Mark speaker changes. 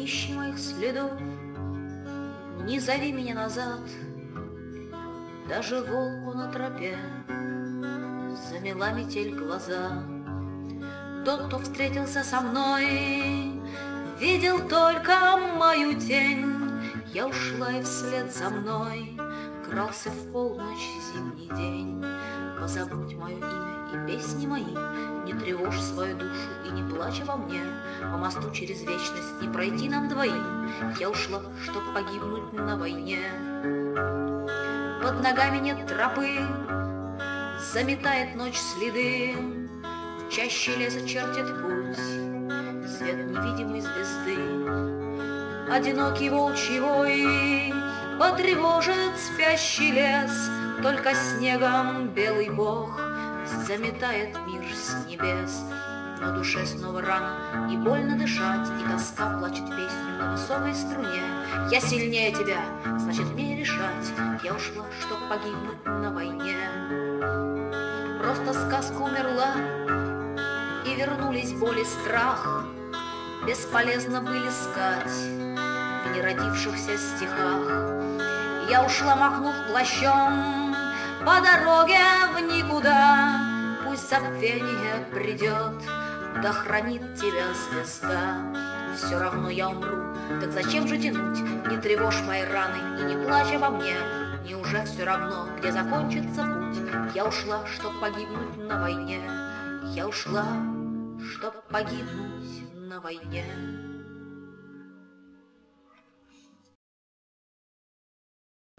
Speaker 1: ищи моих следов, не зови меня назад. Даже волку на тропе замела метель глаза. Тот, кто встретился со мной, видел только мою тень. Я ушла, и вслед за мной крался в полночь зимний день. Позабудь мое имя и песни мои, не тревожь свою душу и не плачь обо мне. По мосту через вечность не пройти нам двоим. Я ушла, чтоб погибнуть на войне. Под ногами нет тропы, заметает ночь следы. В чаще леса чертит путь свет невидимой звезды. Одинокий волчий вой потревожит спящий лес. Только снегом белый бог заметает мир с небес. На душе снова рано и больно дышать, и тоска плачет песню на высокой струне. Я сильнее тебя, значит мне решать. Я ушла, чтоб погибнуть на войне. Просто сказка умерла, и вернулись боль и страх. Бесполезно было искать в неродившихся стихах. Я ушла, махнув плащом, по дороге в никуда. Пусть забвение придет, да хранит тебя звезда. Все равно я умру, так зачем же тянуть? Не тревожь мои раны и не плачь обо мне. Мне уже все равно, где закончится путь. Я ушла, чтоб погибнуть на войне. Я ушла, чтоб погибнуть на войне.